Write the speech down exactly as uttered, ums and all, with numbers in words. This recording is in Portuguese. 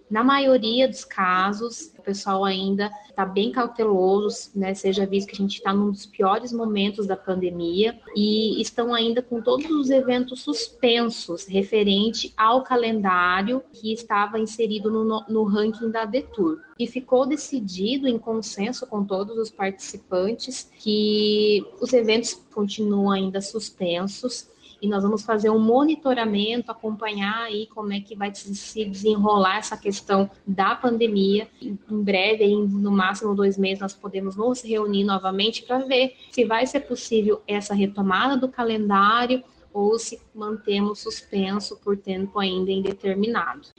Na maioria dos casos, o pessoal ainda está bem cauteloso, né? Seja visto que a gente está num dos piores momentos da pandemia e estão ainda com todos os eventos suspensos referente ao calendário que estava inserido no, no ranking da Detour. E ficou decidido em consenso com todos os participantes que os eventos continuam ainda suspensos, e nós vamos fazer um monitoramento, acompanhar aí como é que vai se desenrolar essa questão da pandemia. Em breve, em, no máximo dois meses, nós podemos nos reunir novamente para ver se vai ser possível essa retomada do calendário ou se mantemos suspenso por tempo ainda indeterminado.